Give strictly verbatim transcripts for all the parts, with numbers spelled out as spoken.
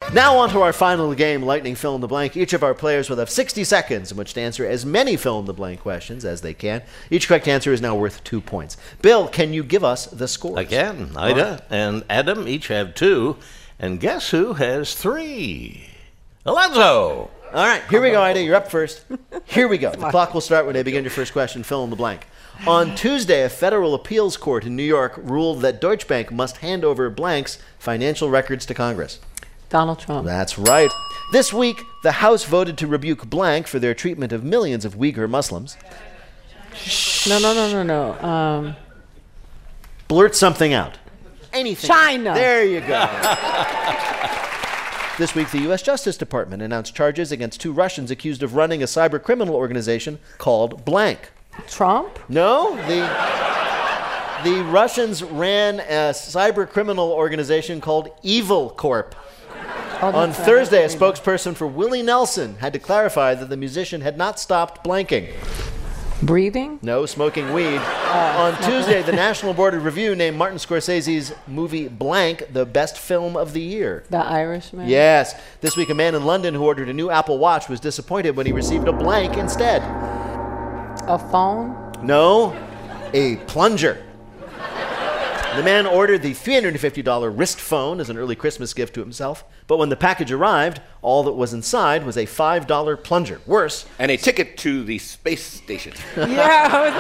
Now on to our final game, Lightning Fill in the Blank. Each of our players will have sixty seconds in which to answer as many fill in the blank questions as they can. Each correct answer is now worth two points. Bill, can you give us the scores? I can. Ida right. and Adam each have two. And guess who has three? Alonzo! All right, here we go, Ida. You're up first. Here we go. The clock will start when I begin your first question. Fill in the blank. On Tuesday, a federal appeals court in New York ruled that Deutsche Bank must hand over blank's financial records to Congress. Donald Trump. That's right. This week, the House voted to rebuke blank for their treatment of millions of Uyghur Muslims. No, no, no, no, no. Um, Blurt something out. Anything. China. There you go. This week, the U S Justice Department announced charges against two Russians accused of running a cyber criminal organization called blank. Trump? No, the the Russians ran a cyber criminal organization called Evil Corp. Oh, On Thursday, a spokesperson for Willie Nelson had to clarify that the musician had not stopped blanking. Breathing? No, smoking weed. Uh, On Tuesday, the National Board of Review named Martin Scorsese's movie Blank the best film of the year. The Irishman? Yes. This week, a man in London who ordered a new Apple Watch was disappointed when he received a blank instead. A phone? No, a plunger. The man ordered the three hundred fifty dollars wrist phone as an early Christmas gift to himself, but when the package arrived, all that was inside was a five dollar plunger. Worse. And a ticket to the space station. Yeah.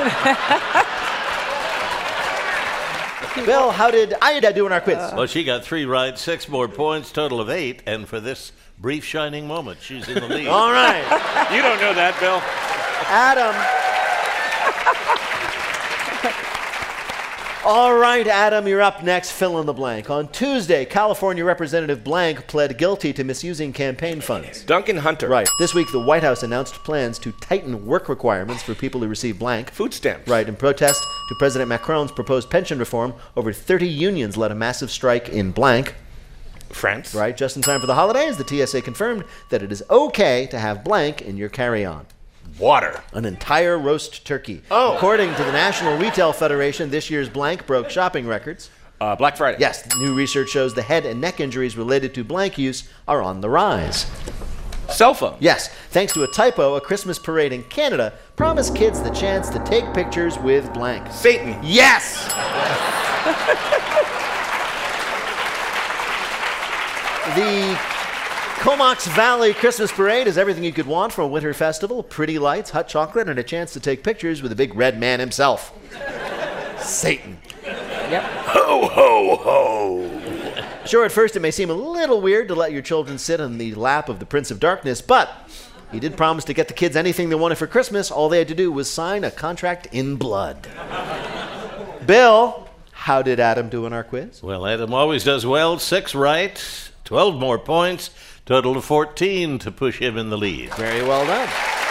Bill, how did Ida do in our quiz? Well, she got three right, six more points, total of eight, and for this brief shining moment, she's in the lead. All right. You don't know that, Bill. Adam. All right, Adam, you're up next. Fill in the blank. On Tuesday, California Representative Blank pled guilty to misusing campaign funds. Duncan Hunter. Right. This week, the White House announced plans to tighten work requirements for people who receive blank. Food stamps. Right. In protest to President Macron's proposed pension reform, over thirty unions led a massive strike in blank. France. Right. Just in time for the holidays, the T S A confirmed that it is okay to have blank in your carry-on. Water. An entire roast turkey. Oh. According to the National Retail Federation, this year's blank broke shopping records. Uh, Black Friday. Yes, new research shows the head and neck injuries related to blank use are on the rise. Cell phone. Yes, thanks to a typo, a Christmas parade in Canada promised kids the chance to take pictures with blank. Satan. Yes! The Comox Valley Christmas Parade is everything you could want from a winter festival. Pretty lights, hot chocolate, and a chance to take pictures with the big red man himself. Satan. Yep. Ho, ho, ho. Sure, at first it may seem a little weird to let your children sit on the lap of the Prince of Darkness, but he did promise to get the kids anything they wanted for Christmas. All they had to do was sign a contract in blood. Bill, how did Adam do in our quiz? Well, Adam always does well. Six right, twelve more points. Total of fourteen to push him in the lead. Very well done.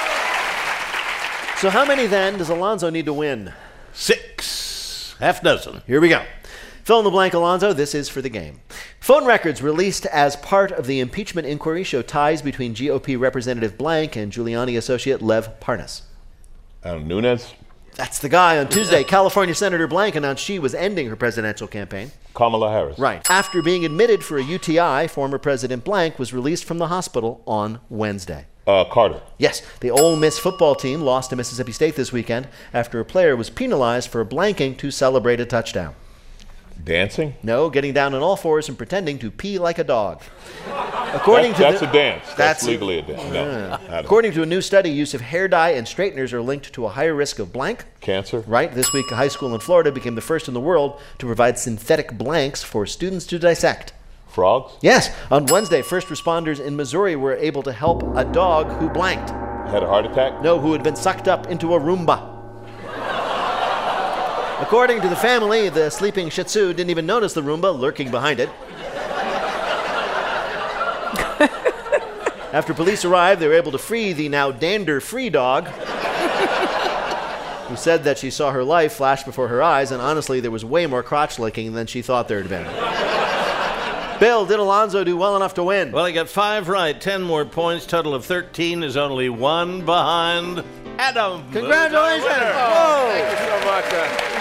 So how many, then, does Alonzo need to win? Six. Half dozen. Here we go. Fill in the blank, Alonzo. This is for the game. Phone records released as part of the impeachment inquiry show ties between G O P Representative Blank and Giuliani associate Lev Parnas. Um, Nunes. That's the guy. On Tuesday, California Senator Blank announced she was ending her presidential campaign. Kamala Harris. Right. After being admitted for a U T I, former President Blank was released from the hospital on Wednesday. Uh, Carter. Yes, the Ole Miss football team lost to Mississippi State this weekend after a player was penalized for blanking to celebrate a touchdown. Dancing? No, getting down on all fours and pretending to pee like a dog. According that, to that's the, a dance. That's, that's legally a dance. No, uh, according to a new study, use of hair dye and straighteners are linked to a higher risk of blank. Cancer. Right. This week, a high school in Florida became the first in the world to provide synthetic blanks for students to dissect. Frogs? Yes. On Wednesday, first responders in Missouri were able to help a dog who blanked. Had a heart attack? No, who had been sucked up into a Roomba. According to the family, the sleeping Shih Tzu didn't even notice the Roomba lurking behind it. After police arrived, they were able to free the now dander-free dog, who said that she saw her life flash before her eyes, and honestly, there was way more crotch licking than she thought there had been. Bill, did Alonzo do well enough to win? Well, he got five right, ten more points. Total of thirteen is only one behind Adam. Congratulations! Oh, thank you so much. Uh,